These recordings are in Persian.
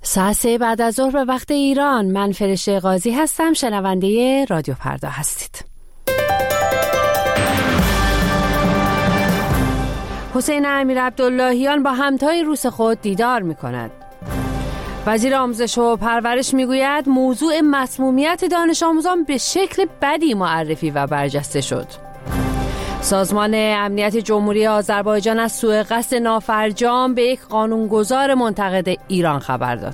ساعت 3 بعد از ظهر به وقت ایران. من فرشته قاضی هستم، شنونده رادیو فردا هستید. حسین امیرعبداللهیان با همتای روس خود دیدار می‌کند. وزیر آموزش و پرورش میگوید موضوع مسمومیت دانش آموزان به شکل بدی معرفی و برجسته شد. سازمان امنیت جمهوری آذربایجان از سوء قصد نافرجام به یک قانونگذار منتقد ایران خبر داد.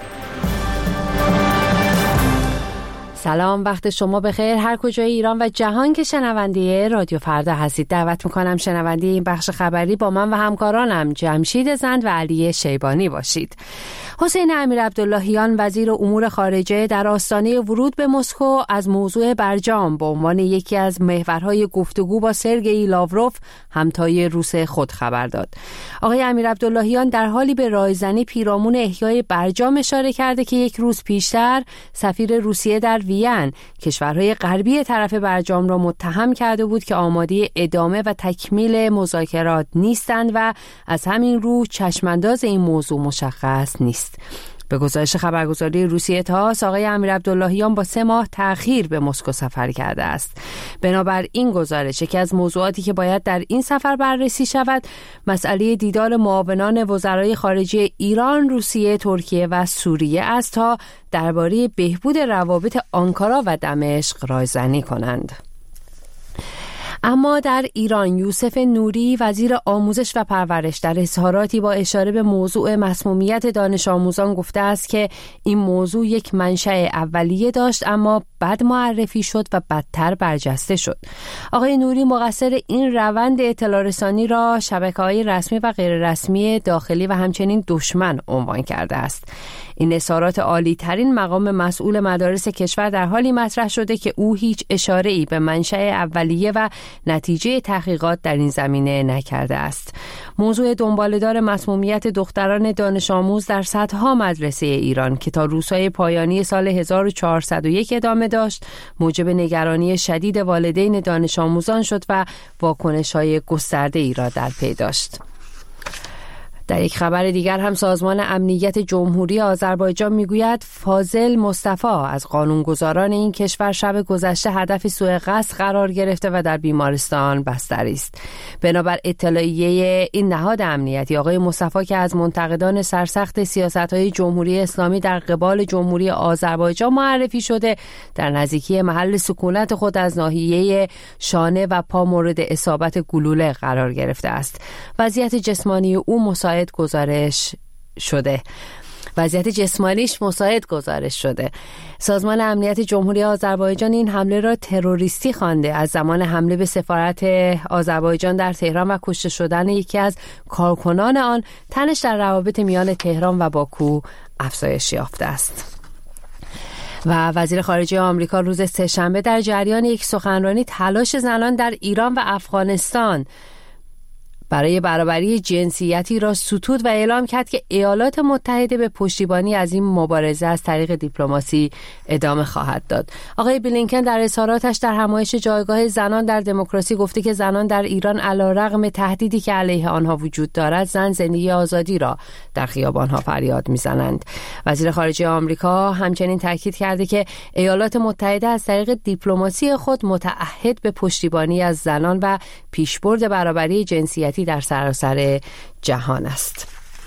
سلام، وقت شما بخیر هر کجای ایران و جهان که شنونده رادیو فردا هستید. دعوت میکنم شنونده این بخش خبری با من و همکارانم جمشید زند و علی شیبانی باشید. حسین امیرعبداللهیان وزیر امور خارجه در آستانه ورود به مسکو از موضوع برجام به عنوان یکی از محورهای گفتگو با سرگئی لاوروف همتای روس خود خبر داد. آقای امیرعبداللهیان در حالی به رایزنی پیرامون احیای برجام اشاره کرده که یک روز پیشتر سفیر روسیه در وین کشورهای غربی طرف برجام را متهم کرده بود که آماده ادامه و تکمیل مذاکرات نیستند و از همین رو چشمانداز این موضوع مشخص نیست. به گزارش خبرگزاری روسیه تاس، آقای امیرعبداللهیان با 3 ماه تأخیر به مسکو سفر کرده است. بنابر این گزارش یکی از موضوعاتی که باید در این سفر بررسی شود مسئله دیدار معاونان وزرای خارجه ایران، روسیه، ترکیه و سوریه است تا درباره بهبود روابط آنکارا و دمشق رایزنی کنند. اما در ایران یوسف نوری وزیر آموزش و پرورش در اظهاراتی با اشاره به موضوع مسمومیت دانش آموزان گفته است که این موضوع یک منشأ اولیه داشت اما بد معرفی شد و بدتر برجسته شد. آقای نوری مقصر این روند اطلاع رسانی را شبکه‌های رسمی و غیر رسمی داخلی و همچنین دشمن عنوان کرده است. این اظهارات عالی ترین مقام مسئول مدارس کشور در حالی مطرح شده که او هیچ اشاره‌ای به منشأ اولیه و نتیجه تحقیقات در این زمینه نکرده است. موضوع دنباله‌دار مسمومیت دختران دانش آموز در صدها مدرسه ایران که تا روزهای پایانی سال 1401 ادامه داشت، موجب نگرانی شدید والدین دانش آموزان شد و واکنش‌های گسترده‌ای را در پی داشت. در یک خبر دیگر هم سازمان امنیت جمهوری آذربایجان میگوید فاضل مصطفی از قانونگذاران این کشور شب گذشته هدف سوء قصد قرار گرفته و در بیمارستان بستری است. بنابر اطلاعیه این نهاد امنیتی، آقای مصطفی که از منتقدان سرسخت سیاست‌های جمهوری اسلامی در قبال جمهوری آذربایجان معرفی شده، در نزدیکی محل سکونت خود از ناحیه شانه و پا مورد اصابت گلوله قرار گرفته است. وضعیت جسمانی او وضعیت جسمانیش مساعد گزارش شده. سازمان امنیت جمهوری آذربایجان این حمله را تروریستی خوانده. از زمان حمله به سفارت آذربایجان در تهران و کشته شدن یکی از کارکنان آن، تنش در روابط میان تهران و باکو افزایش یافته است. و وزیر خارجه آمریکا روز سه‌شنبه در جریان یک سخنرانی تلاش زنان در ایران و افغانستان برای برابری جنسیتی را ستود و اعلام کرد که ایالات متحده به پشتیبانی از این مبارزه از طریق دیپلماسی ادامه خواهد داد. آقای بلینکن در اظهاراتش در همایش جایگاه زنان در دموکراسی گفته که زنان در ایران علیرغم تهدیدی که علیه آنها وجود دارد، زندگی آزادی را در خیابانها فریاد میزنند. وزیر خارجه آمریکا همچنین تاکید کرده که ایالات متحده از طریق دیپلماسی خود متعهد به پشتیبانی از زنان و پیشبرد برابری جنسیتی در سراسر جهان است.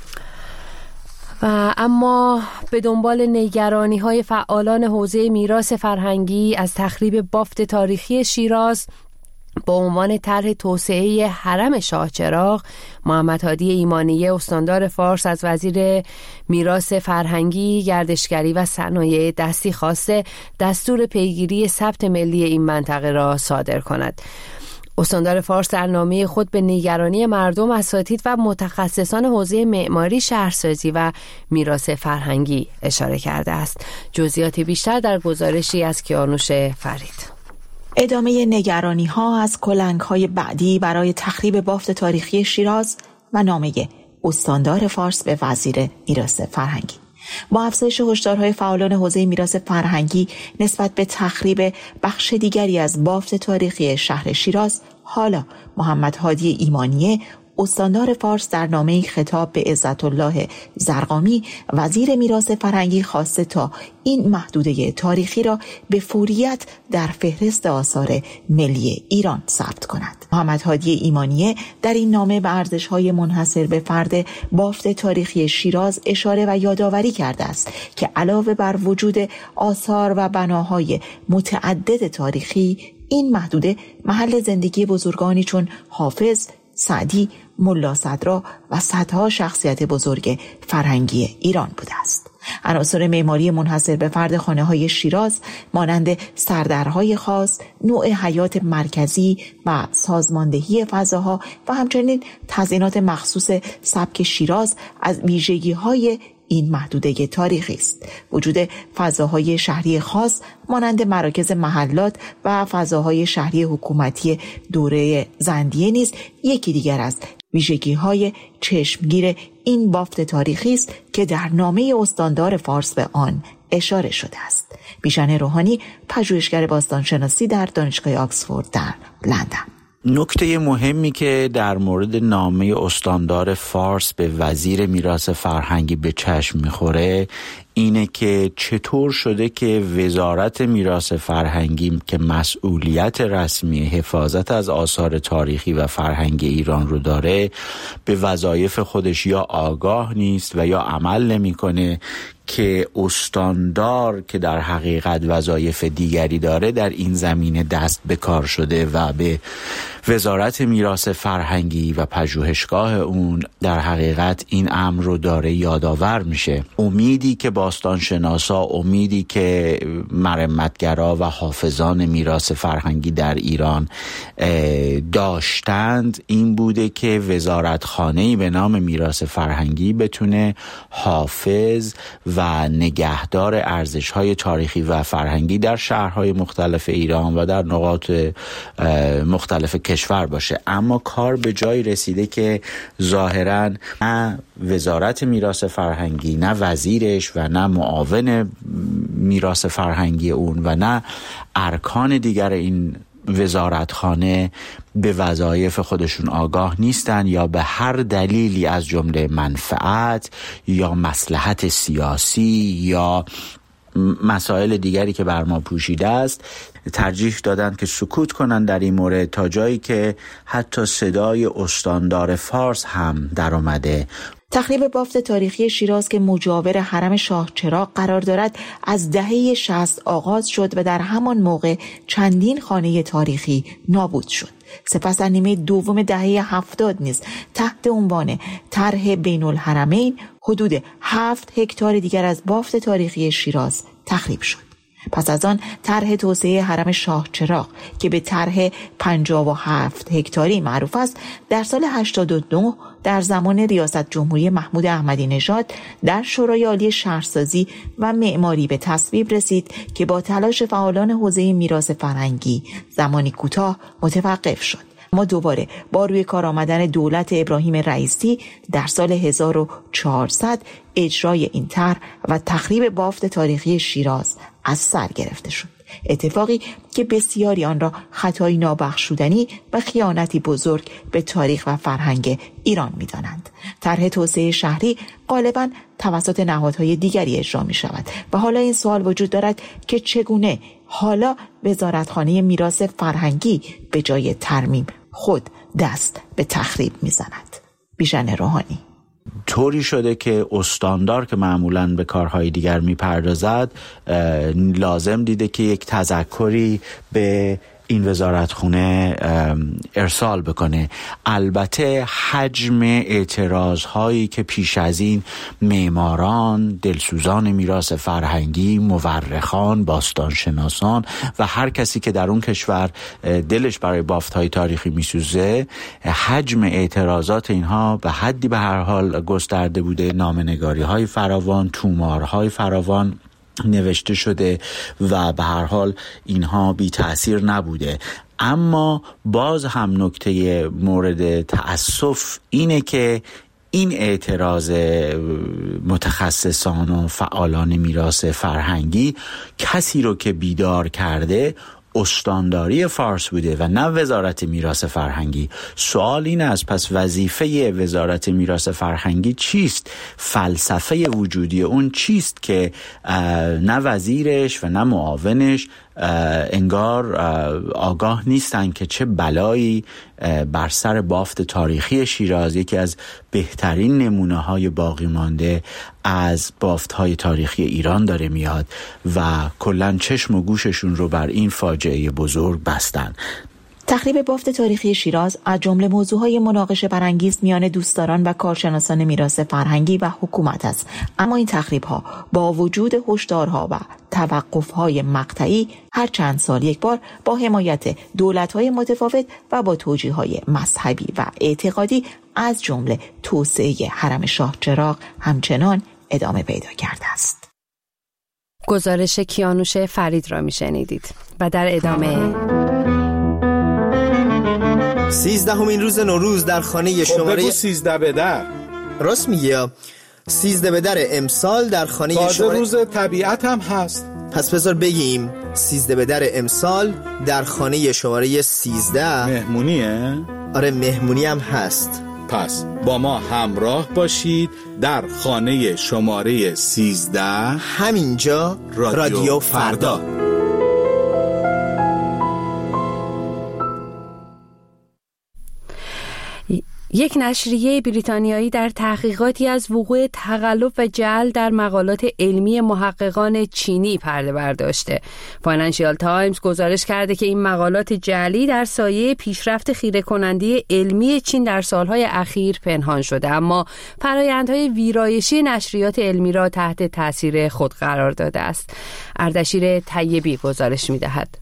و اما به دنبال نگرانی‌های فعالان حوزه میراث فرهنگی از تخریب بافت تاریخی شیراز با عنوان طرح توسعه حرم شاه چراغ، محمد هادی ایمانیه استاندار فارس از وزیر میراث فرهنگی، گردشگری و صنایع دستی خواسته دستور پیگیری ثبت ملی این منطقه را صادر کند. استاندار فارس در نامه خود به نگرانی مردم، اساتید و متخصصان حوزه معماری، شهرسازی و میراث فرهنگی اشاره کرده است. جزئیات بیشتر در گزارشی از کیانوش فرید. ادامه نگرانی‌ها از کلنگ‌های بعدی برای تخریب بافت تاریخی شیراز و نامه استاندار فارس به وزیر میراث فرهنگی. با افزایش هشدارهای فعالان حوزه میراث فرهنگی نسبت به تخریب بخش دیگری از بافت تاریخی شهر شیراز، حالا محمد هادی ایمانیه استاندار فارس در نامه‌ای خطاب به عزت‌الله زرقامی وزیر میراث فرهنگی خواسته تا این محدوده تاریخی را به فوریت در فهرست آثار ملی ایران ثبت کند. محمد هادی ایمانیه در این نامه به ارزش‌های منحصر به فرد بافت تاریخی شیراز اشاره و یادآوری کرده است که علاوه بر وجود آثار و بناهای متعدد تاریخی، این محدوده محل زندگی بزرگانی چون حافظ، سعدی، ملا صدرا و صدها شخصیت بزرگ فرهنگی ایران بوده است. عناصر معماری منحصر به فرد خانه‌های شیراز مانند سردرهای خاص، نوع حیات مرکزی و سازماندهی فضاها و همچنین تزیینات مخصوص سبک شیراز از ویژگی‌های این محدوده تاریخی است. وجود فضاهای شهری خاص مانند مراکز محلات و فضاهای شهری حکومتی دوره زندیه نیز یکی دیگر از ویژگی‌های چشمگیر این بافت تاریخی است که در نامه استاندار فارس به آن اشاره شده است. بیژن روحانی، پژوهشگر باستانشناسی در دانشگاه آکسفورد در لندن. نکته مهمی که در مورد نامه استاندار فارس به وزیر میراث فرهنگی به چشم میخوره اینه که چطور شده که وزارت میراث فرهنگی که مسئولیت رسمی حفاظت از آثار تاریخی و فرهنگی ایران رو داره به وظایف خودش یا آگاه نیست و یا عمل نمیکنه که استاندار که در حقیقت وظایف دیگری داره در این زمینه دست به کار شده و به وزارت میراث فرهنگی و پژوهشگاه اون در حقیقت این امر رو داره یادآور میشه. امیدی که باستانشناسا، امیدی که مرمتگرا و حافظان میراث فرهنگی در ایران داشتند این بوده که وزارتخانه‌ای به نام میراث فرهنگی بتونه حافظ و نگهدار ارزش‌های تاریخی و فرهنگی در شهرهای مختلف ایران و در نقاط مختلف کشور باشه. اما کار به جایی رسیده که ظاهراً نه وزارت میراث فرهنگی، نه وزیرش و نه معاون میراث فرهنگی اون و نه ارکان دیگر این وزارتخانه به وظایف خودشون آگاه نیستن یا به هر دلیلی از جمله منفعت یا مصلحت سیاسی یا مسائل دیگری که بر ما پوشیده است ترجیح دادن که سکوت کنن در این مورد، تا جایی که حتی صدای استاندار فارس هم در اومده. تخریب بافت تاریخی شیراز که مجاور حرم شاه چراغ قرار دارد از دهه 60 آغاز شد و در همان موقع چندین خانه تاریخی نابود شد. سپس در نیمه دوم دهه 70 نیز تحت عنوان طرح بین الحرمین حدود 7 هکتار دیگر از بافت تاریخی شیراز تخریب شد. پس از آن طرح توسعه حرم شاه چراغ که به طرح 57 هکتاری معروف است در سال 89 در زمان ریاست جمهوری محمود احمدی نژاد در شورای عالی شهرسازی و معماری به تصویب رسید که با تلاش فعالان حوزه میراث فرهنگی زمانی کوتاه متوقف شد. اما دوباره با روی کار آمدن دولت ابراهیم رئیسی در سال 1400 اجرای این طرح و تخریب بافت تاریخی شیراز از سر گرفته شد. اتفاقی که بسیاری آن را خطایی نابخشودنی و خیانتی بزرگ به تاریخ و فرهنگ ایران می‌دانند. طرح توسعه شهری غالباً توسط نهادهای دیگری اجرا می‌شود و حالا این سوال وجود دارد که چگونه حالا وزارتخانه میراث فرهنگی به جای ترمیم خود دست به تخریب می‌زند. بیژن روحانی: طوری شده که استاندار که معمولاً به کارهای دیگر میپردازد لازم دیده که یک تذکری به این وزارتخونه ارسال بکنه. البته حجم اعتراضهایی که پیش از این معماران، دلسوزان میراث فرهنگی، مورخان، باستانشناسان و هر کسی که در اون کشور دلش برای بافت‌های تاریخی میسوزه، حجم اعتراضات اینها به حدی به هر حال گسترده بوده، نامه‌نگاری‌های فراوان، تومارهای فراوان نوشته شده و به هر حال اینها بی تأثیر نبوده. اما باز هم نکته مورد تأسف اینه که این اعتراض متخصصان و فعالان میراث فرهنگی کسی رو که بیدار کرده استانداری فارس بوده و نه وزارت میراث فرهنگی. سوال این است پس وظیفه وزارت میراث فرهنگی چیست؟ فلسفه وجودی اون چیست که نه وزیرش و نه معاونش انگار آگاه نیستن که چه بلایی بر سر بافت تاریخی شیراز، یکی از بهترین نمونه‌های باقی مانده از بافت‌های تاریخی ایران داره میاد و کلاً چشم و گوششون رو بر این فاجعه بزرگ بستن. تخریب بافت تاریخی شیراز از جمله موضوعهای مناقشه برانگیز میان دوستداران و کارشناسان میراث فرهنگی و حکومت است. اما این تخریب‌ها با وجود هشدارها و توقف‌های مقطعی هر چند سال یک بار با حمایت دولت‌های متفاوت و با توجیه‌های مذهبی و اعتقادی از جمله توسعه حرم شاه چراغ همچنان ادامه پیدا کرده است. گزارش کیانوش فرید را میشنیدید و در ادامه 13مین روز نوروز در خانه شماره 13 به در راست میگه 13 به در امسال در خانه شماره روز طبیعت هم هست. پس بذار بگیم 13 به در امسال در خانه شماره 13 مهمونیه؟ آره مهمونی هم هست. پس با ما همراه باشید در خانه شماره 13 همینجا رادیو فردا. یک نشریه بریتانیایی در تحقیقاتی از وقوع تقلب و جعل در مقالات علمی محققان چینی پرده برداشته. فاینانشیال تایمز گزارش کرده که این مقالات جعلی در سایه پیشرفت خیره کننده علمی چین در سالهای اخیر پنهان شده، اما فرآیندهای ویرایشی نشریات علمی را تحت تاثیر خود قرار داده است. اردشیر طیبی گزارش می‌دهد.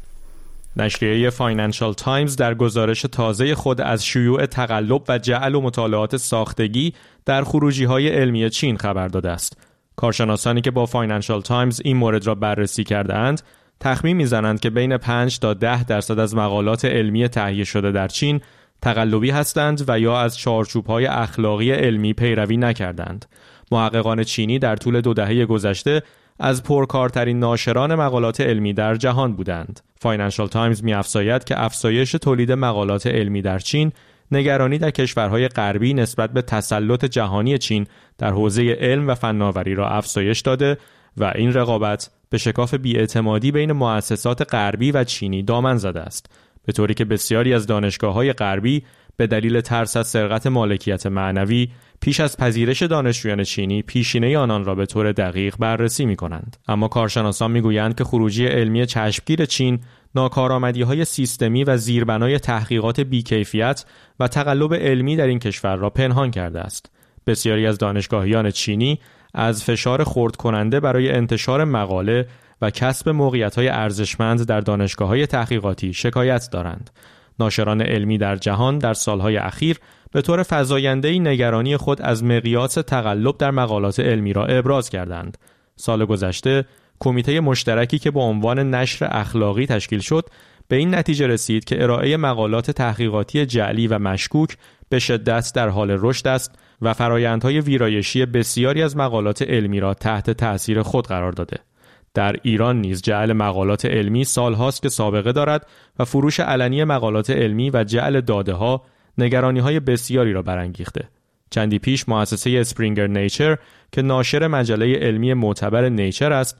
نشریه فاینانشال تایمز در گزارش تازه خود از شیوع تقلب و جعل و مطالعات ساختگی در خروجی‌های علمی چین خبر داده است. کارشناسانی که با فاینانشال تایمز این مورد را بررسی کرده‌اند، تخمین می‌زنند که بین 5 تا 10% از مقالات علمی تهیه شده در چین تقلبی هستند و یا از چارچوب‌های اخلاقی علمی پیروی نکردند. محققان چینی در طول 2 دهه گذشته از پرکارترین ناشران مقالات علمی در جهان بودند. فاینانشال تایمز می‌افزاید که افزایش تولید مقالات علمی در چین نگرانی در کشورهای غربی نسبت به تسلط جهانی چین در حوزه علم و فناوری را افزایش داده و این رقابت به شکاف بی‌اعتمادی بین مؤسسات غربی و چینی دامن زده است، به طوری که بسیاری از دانشگاه‌های غربی به دلیل ترس از سرقت مالکیت معنوی پیش از پذیرش دانشجویان چینی پیشینه آنان را به طور دقیق بررسی می‌کنند. اما کارشناسان می‌گویند که خروجی علمی چشمگیر چین ناکارآمدی‌های سیستمی و زیربنای تحقیقات بی‌کیفیت و تقلب علمی در این کشور را پنهان کرده است. بسیاری از دانشگاهیان چینی از فشار خرد کننده برای انتشار مقاله و کسب موقعیت‌های ارزشمند در دانشگاه‌های تحقیقاتی شکایت دارند. ناشران علمی در جهان در سالهای اخیر به طور فزاینده‌ای نگرانی خود از مقیاس تقلب در مقالات علمی را ابراز کردند. سال گذشته کمیته مشترکی که با عنوان نشر اخلاقی تشکیل شد به این نتیجه رسید که ارائه مقالات تحقیقاتی جعلی و مشکوک به شدت در حال رشد است و فرآیندهای ویرایشی بسیاری از مقالات علمی را تحت تأثیر خود قرار داده. در ایران نیز جعل مقالات علمی سالهاست که سابقه دارد و فروش علنی مقالات علمی و جعل داده‌ها نگرانی‌های بسیاری را برانگیخته. چندی پیش مؤسسه اسپرینگر نیچر که ناشر مجله علمی معتبر نیچر است،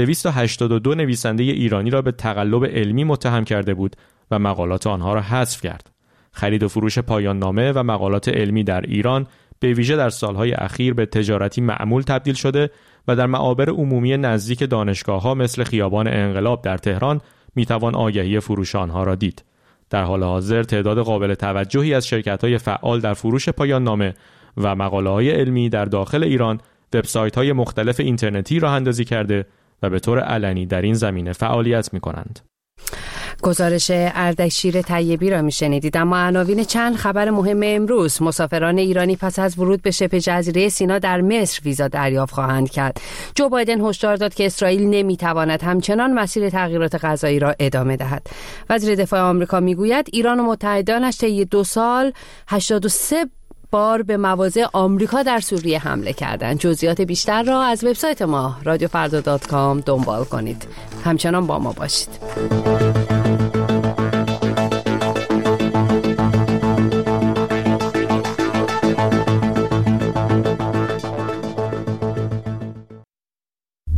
282 نویسنده ایرانی را به تقلب علمی متهم کرده بود و مقالات آنها را حذف کرد. خرید و فروش پایان نامه و مقالات علمی در ایران به ویژه در سالهای اخیر به تجارتی معمول تبدیل شده و در معابر عمومی نزدیک دانشگاه‌ها مثل خیابان انقلاب در تهران میتوان آگهی فروش آنها را دید. در حال حاضر تعداد قابل توجهی از شرکت‌های فعال در فروش پایان نامه و مقاله‌های علمی در داخل ایران وبسایت‌های مختلف اینترنتی راه اندازی کرده و به طور علنی در این زمینه فعالیت می‌کنند. گزارش اردشیر طیبی را میشنیدید. اما عناوین چند خبر مهم امروز: مسافران ایرانی پس از ورود به شبه جزیره سینا در مصر ویزا دریافت خواهند کرد. جو بایدن هشدار داد که اسرائیل نمیتواند همچنان مسیر تغییرات غذایی را ادامه دهد. وزیر دفاع آمریکا میگوید ایران و متحدانش طی 2 سال 83 بار به مواضع آمریکا در سوریه حمله کردند. جزئیات بیشتر را از وبسایت ما رادیوفردا.com دنبال کنید. همچنان با ما باشید.